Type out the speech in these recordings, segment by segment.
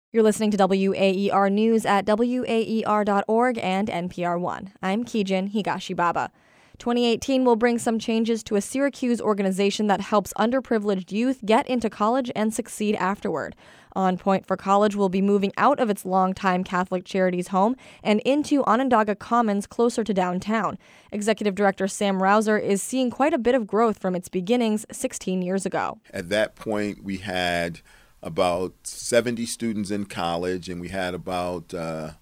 You're listening to WAER News at WAER.org and NPR One. I'm Kijin Higashibaba. 2018 will bring some changes to a Syracuse organization that helps underprivileged youth get into college and succeed afterward. On Point for College will be moving out of its longtime Catholic Charities home and into Onondaga Commons closer to downtown. Executive Director Sam Rouser is seeing quite a bit of growth from its beginnings 16 years ago. At that point, we had about 70 students in college, and we had about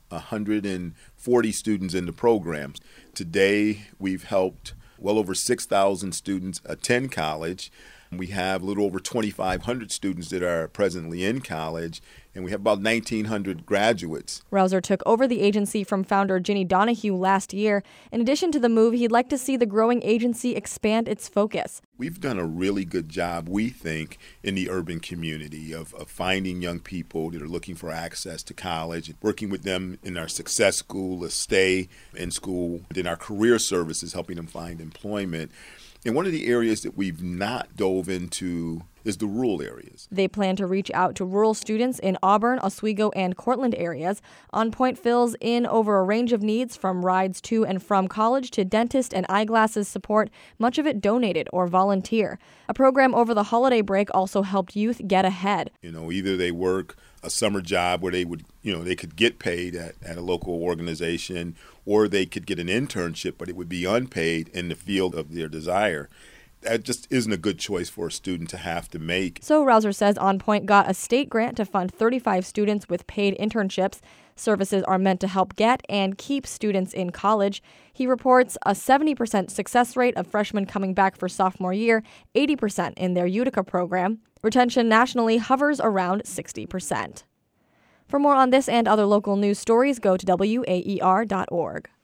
140 students in the programs. Today, we've helped well over 6,000 students attend college. We have a little over 2,500 students that are presently in college, and we have about 1,900 graduates. Rouser took over the agency from founder Ginny Donahue last year. In addition to the move, he'd like to see the growing agency expand its focus. We've done a really good job, we think, in the urban community of finding young people that are looking for access to college, working with them in our success school, a stay in school, in our career services, helping them find employment. And one of the areas that we've not dove into is the rural areas. They plan to reach out to rural students in Auburn, Oswego, and Cortland areas. On Point fills in over a range of needs from rides to and from college to dentist and eyeglasses support, much of it donated or volunteer. A program over the holiday break also helped youth get ahead. Either they work a summer job where they would, they could get paid at a local organization, or they could get an internship, but it would be unpaid in the field of their desire. That just isn't a good choice for a student to have to make. So Rouser says On Point got a state grant to fund 35 students with paid internships. Services are meant to help get and keep students in college. He reports a 70% success rate of freshmen coming back for sophomore year, 80% in their Utica program. Retention nationally hovers around 60%. For more on this and other local news stories, go to WAER.org.